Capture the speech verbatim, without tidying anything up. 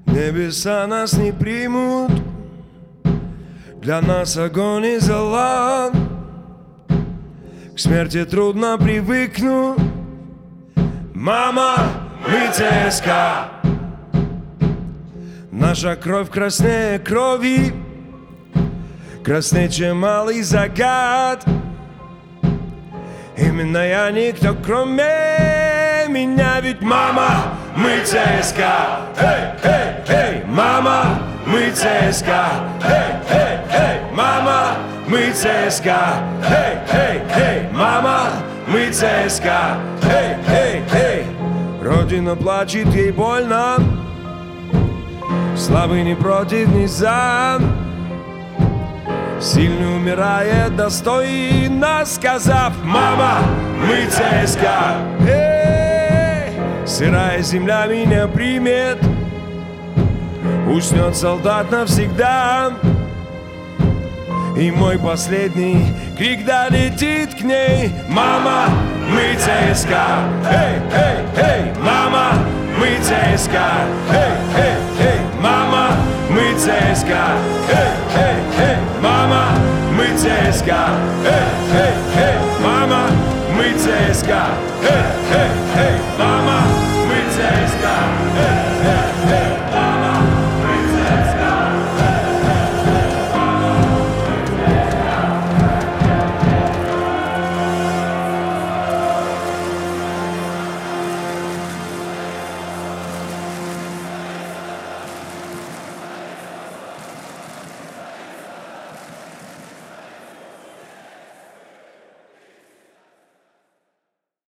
Небеса нас не примут, для нас огонь и зола. К смерти трудно привыкнуть. Мама, мы ЦСКА. Наша кровь краснее крови, краснее, чем малый закат. Именно я никто, кроме меня. Ведь мама, мы ЦСКА. Эй, эй, эй, мама, мы ЦСКА. Эй, эй, эй, мама, мы ЦСКА. Эй, эй, эй, мама, мы ЦСКА. Эй, эй, эй. Родина плачет, ей больно. Слабый не против, не за. Сильный умирает достойно, сказав: мама, мы ЦСКА. Эй, сырая земля меня примет. Уснет солдат навсегда. И мой последний крик долетит к ней: мама, мы ЦСКА. Эй, эй, эй, мама, мы ЦСКА. Эй, эй, эй, мама, мы ЦСКА. Эй, эй, эй, мама, мы ЦСКА. Эй, эй, эй, мама, мы ЦСКА. Эй, эй.